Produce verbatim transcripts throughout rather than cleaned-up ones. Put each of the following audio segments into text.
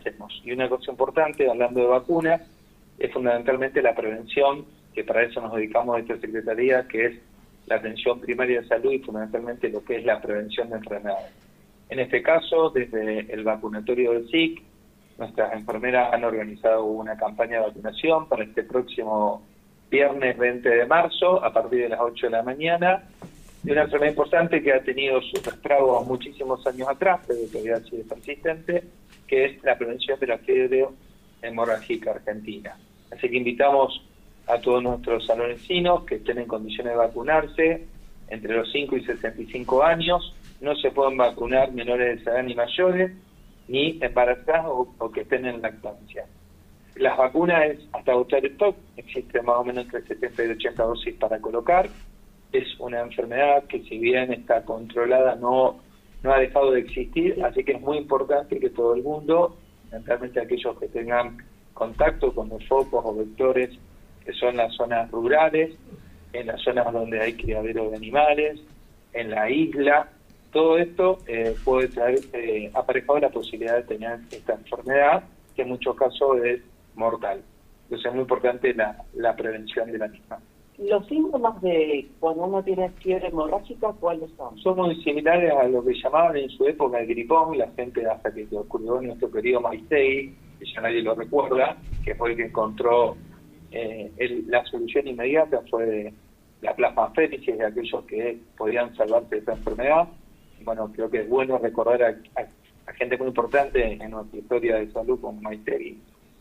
hacemos. Y una cosa importante, hablando de vacunas, es fundamentalmente la prevención, que para eso nos dedicamos a esta Secretaría, que es la atención primaria de salud y fundamentalmente lo que es la prevención de enfermedades. En este caso, desde el vacunatorio del S I C, nuestras enfermeras han organizado una campaña de vacunación para este próximo viernes veinte de marzo, a partir de las ocho de la mañana, de una enfermedad importante que ha tenido sus estragos muchísimos años atrás, pero que todavía sigue persistente, que es la prevención de la fiebre hemorrágica argentina. Así que invitamos a todos nuestros salonesinos que estén en condiciones de vacunarse entre los cinco y sesenta y cinco años. No se pueden vacunar menores de esa edad ni mayores, ni embarazadas o, o que estén en lactancia. Las vacunas es hasta agotar stock, existe más o menos entre setenta y ochenta dosis para colocar. Es una enfermedad que, si bien está controlada, no, no ha dejado de existir, así que es muy importante que todo el mundo, fundamentalmente aquellos que tengan contacto con los focos o vectores que son las zonas rurales, en las zonas donde hay criadero de animales, en la isla, todo esto eh, puede traer eh, aparejado la posibilidad de tener esta enfermedad, que en muchos casos es mortal. Entonces es muy importante la, la prevención de la misma. ¿Los síntomas de cuando uno tiene fiebre hemorrágica, cuáles son? Son muy similares a lo que llamaban en su época el gripón, la gente hasta que ocurrió en nuestro querido Maistegui, que ya nadie lo recuerda, que fue el que encontró eh, el, la solución inmediata, fue la plasmaféresis de aquellos que podían salvarse de esta enfermedad. Bueno, creo que es bueno recordar a, a, a gente muy importante en nuestra historia de salud como Maistegui.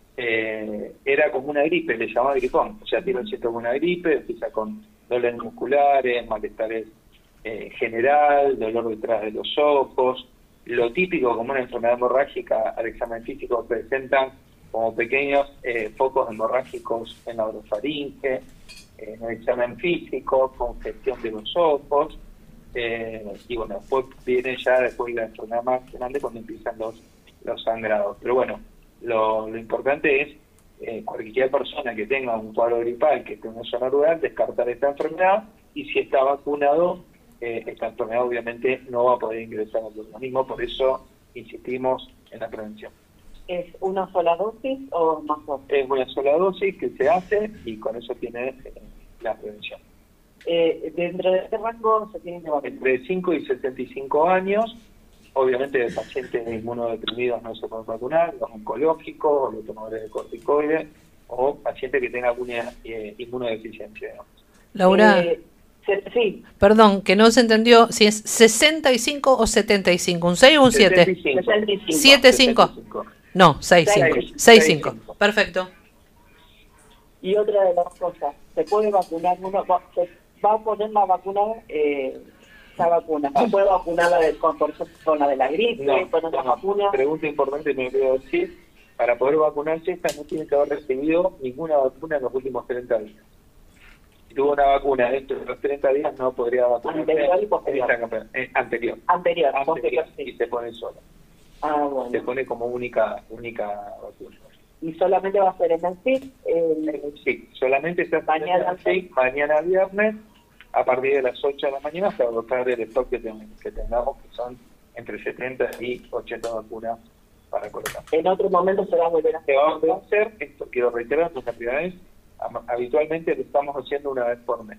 Eh, era como una gripe, le llamaba gripón, o sea, tiene un síntoma como una gripe, empieza con dolores musculares, malestares eh, general, dolor detrás de los ojos, lo típico como una enfermedad hemorrágica. Al examen físico presentan como pequeños eh, focos hemorrágicos en la orofaringe, eh, en el examen físico, congestión de los ojos, eh, y bueno, después viene ya después la enfermedad más grande cuando empiezan los, los sangrados. Pero bueno, Lo, lo importante es eh, cualquier persona que tenga un cuadro gripal, que esté en una zona rural, descartar esta enfermedad, y si está vacunado, eh, esta enfermedad obviamente no va a poder ingresar al organismo. Por eso insistimos en la prevención. ¿Es una sola dosis o más dosis? Es una sola dosis que se hace y con eso tiene eh, la prevención. Eh, ¿Dentro de este rango se tienen que vacunar? Entre cinco y sesenta y cinco años. Obviamente, pacientes inmunodeprimidos no se pueden vacunar, los oncológicos, los tomadores de corticoides, o pacientes que tengan alguna eh, inmunodeficiencia, digamos. Laura, eh, se, sí. Perdón, que no se entendió si es sesenta y cinco o setenta y cinco, ¿un seis o un siete? sesenta y cinco. ¿siete cinco? No, seis cinco. seis cinco. Perfecto. Y otra de las cosas, ¿se puede vacunar uno? ¿Se va a poner la vacuna? Eh, esa vacuna, ¿se puede vacunar la de, con, con la de la gripe, no, con otra no, vacuna? Pregunta importante, me quiero decir, para poder vacunarse esta no tiene que haber recibido ninguna vacuna en los últimos treinta días. Si tuvo una vacuna dentro de los treinta días, no podría vacunarse. Anterior y posterior. Eh, anterior. Anterior, anterior posterior, sí. Y se pone sola. Ah, bueno. Se pone como única única vacuna. ¿Y solamente va a ser en el S I C? Eh, sí, solamente se hace mañana, en el S I C, mañana viernes, a partir de las ocho de la mañana, hasta agotar el stock que, ten, que tengamos, que son entre setenta y ochenta vacunas para colocar. En otro momento se va a volver a hacer. Se va a hacer, esto quiero reiterar, es la primera vez, habitualmente lo estamos haciendo una vez por mes.